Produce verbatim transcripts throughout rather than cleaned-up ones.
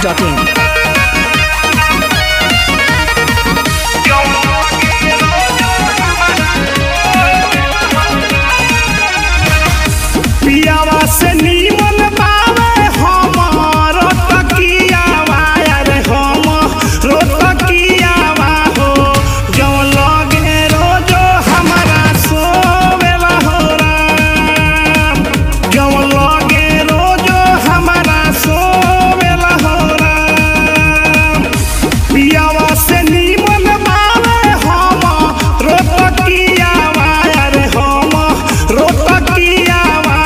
Dot in. पियावा से नीमन बावे हमर तकियावा रे हमर तकियावा हो जो लगे रोजो हमरा सोवेला हो राम जो लगे रोजो हमरा सोवेला हो राम पियावा से नीमन बावे हमर तकियावा रे हमर तकियावा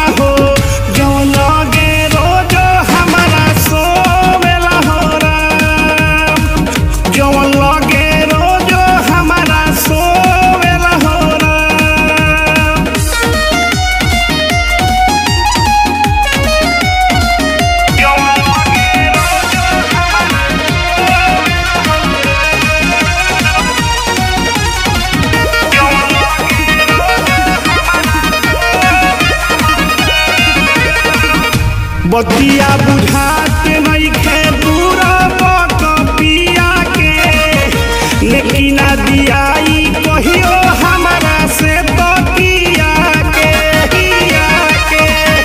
बतिया बुझात नइखे पूरा बकपिया के लेकिन दियाई कहियो हमरा से तकिया के के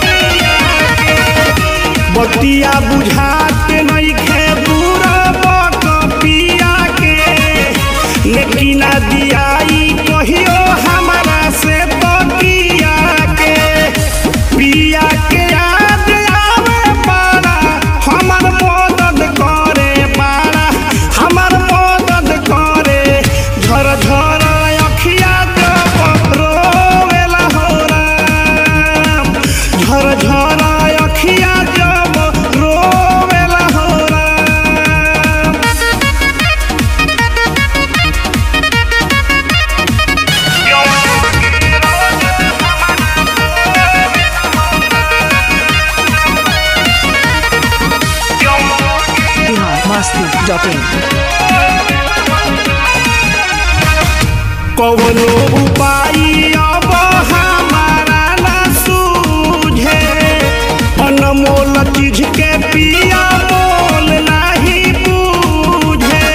बतिया बुझात नइखे पूरा बकपिया के लेकिन दियाई कहियो हमरा से तकिया के पिया के कौनो उपाय अब हमारा न सूझे अनमोल चीज के पिया मोल नहीं बूझे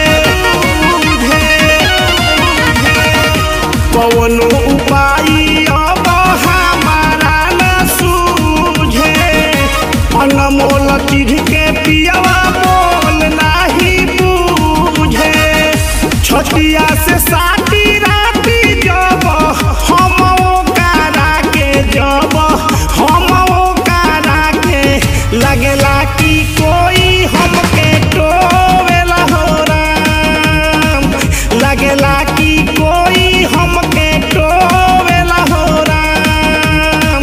कौनो उपाय अब हमारा न सूझे अनमोल चीज के पिया मोल नहीं बूझे छतिया से साटी राती जब हम ओकरा के जब हम ओकरा के लगेला कि कोई हमके टोवेला हो राम लगेला कि कोई हमके टोवेला हो राम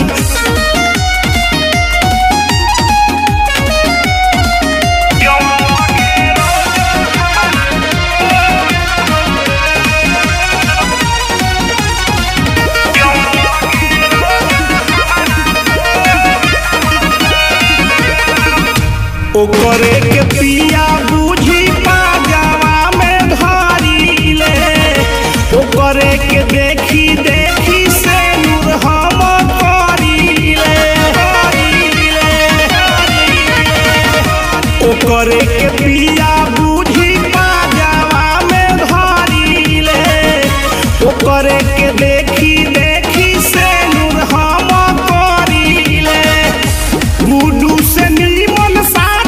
ओकरे के पिया बुझी पाजावा में धरी ले ओकरे के देखी देखी से नूर हम करी ले ओकरे के पिया बुझी पाजावा में धरी ले ओकरे के देखी देखी से नूर हम करी ले गुडू से नीमन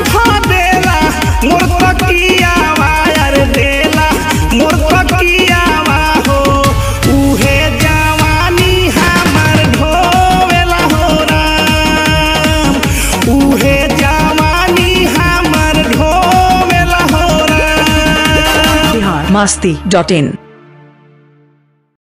मोर तकियावा यार देला मोर तकियावा हो उहे जवानी हमर ढोवेला हो राम उहे जवानी हमर ढोवेला हो राम। बिहार मस्ती डॉट इन।